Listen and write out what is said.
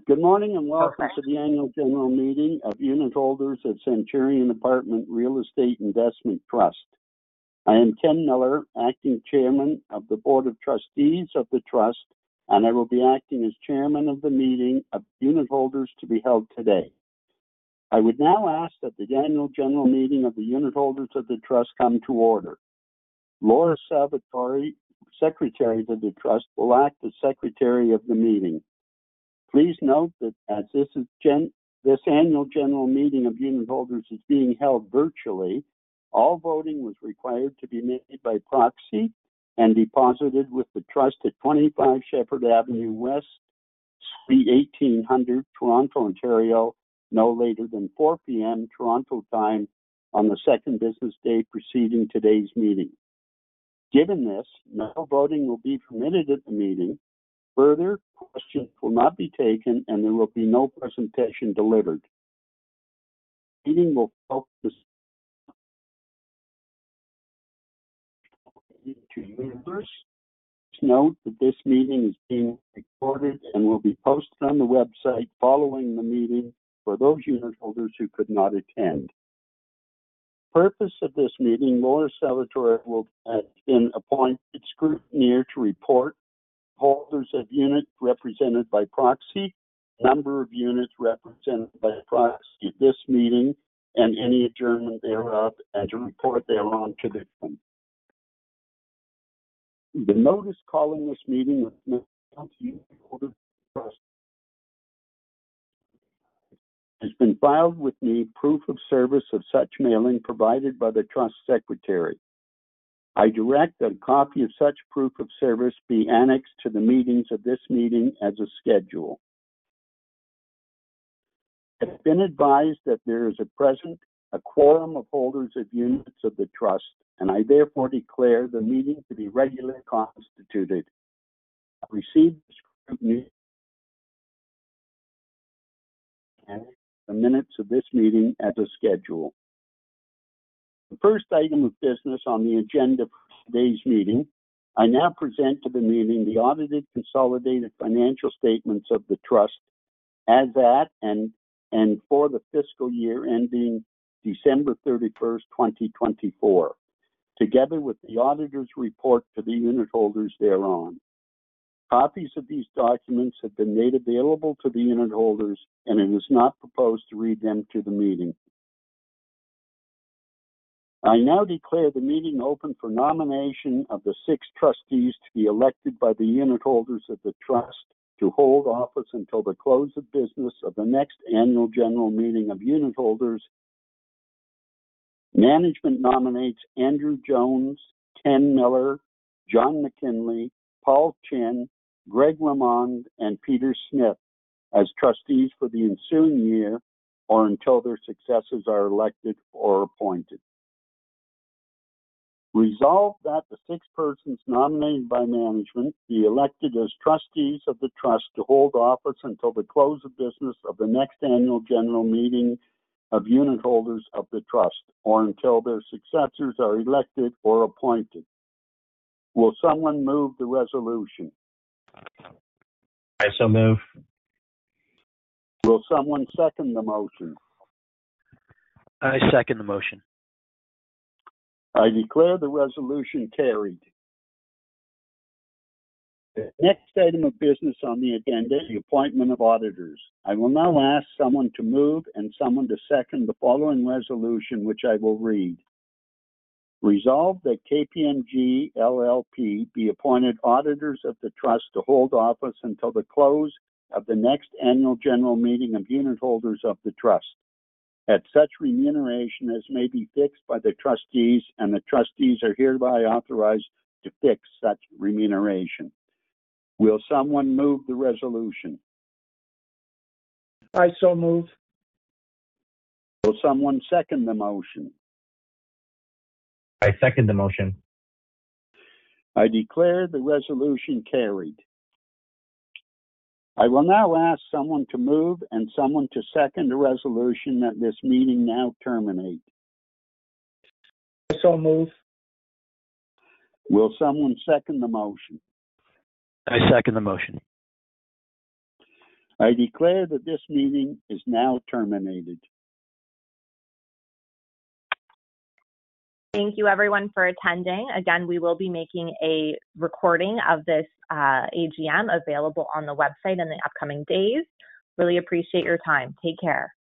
Good morning and welcome to the annual general meeting of unit holders of Centurion Apartment Real Estate Investment Trust. I am Ken Miller, acting chairman of the Board of Trustees of the Trust, and I will be acting as chairman of the meeting of unit holders to be held today. I would now ask that the annual general meeting of the unit holders of the Trust come to order. Laura Salvatore, Secretary of the Trust, will act as Secretary of the meeting. Please note that as this annual general meeting of unit holders is being held virtually, all voting was required to be made by proxy and deposited with the Trust at 25 Shepherd Avenue West, Suite 1800, Toronto, Ontario, no later than 4 p.m. Toronto time on the second business day preceding today's meeting. Given this, no voting will be permitted at the meeting. Further, questions will not be taken and there will be no presentation delivered. The meeting will focus to users. Note that this meeting is being recorded and will be posted on the website following the meeting for those unit holders who could not attend. Purpose of this meeting, Laura Salvatore has been appointed scrutineer to report holders of units represented by proxy, number of units represented by proxy at this meeting, and any adjournment thereof, and to report thereon to the committee. The notice calling this meeting was mailed to unit holders of Trust. Has been filed with me proof of service of such mailing provided by the Trust Secretary. I direct that a copy of such proof of service be annexed to the meetings of this meeting as a schedule. I've been advised that there is a quorum of holders of units of the Trust, and I therefore declare the meeting to be regularly constituted. I received the scrutiny and the minutes of this meeting as a schedule. The first item of business on the agenda for today's meeting, I now present to the meeting the audited consolidated financial statements of the Trust as at and for the fiscal year ending December 31st, 2024, together with the auditor's report to the unit holders thereon. Copies of these documents have been made available to the unit holders, and it is not proposed to read them to the meeting. I now declare the meeting open for nomination of the 6 trustees to be elected by the unit holders of the Trust to hold office until the close of business of the next annual general meeting of unit holders. Management nominates Andrew Jones, Ken Miller, John McKinley, Paul Chen, Greg Lamond, and Peter Smith as trustees for the ensuing year or until their successors are elected or appointed. Resolved that the 6 persons nominated by management be elected as trustees of the Trust to hold office until the close of business of the next annual general meeting of unit holders of the Trust, or until their successors are elected or appointed. Will someone move the resolution? I so move. Will someone second the motion? I second the motion. I declare the resolution carried. The next item of business on the agenda is the appointment of auditors. I will now ask someone to move and someone to second the following resolution, which I will read. Resolved that KPMG LLP be appointed auditors of the Trust to hold office until the close of the next annual general meeting of unit holders of the Trust, at such remuneration as may be fixed by the trustees, and the trustees are hereby authorized to fix such remuneration. Will someone move the resolution? I so move. Will someone second the motion? I second the motion. I declare the resolution carried. I will now ask someone to move and someone to second a resolution that this meeting now terminate. I so move. Will someone second the motion? I second the motion. I declare that this meeting is now terminated. Thank you, everyone, for attending. Again, we will be making a recording of this AGM available on the website in the upcoming days. Really appreciate your time. Take care.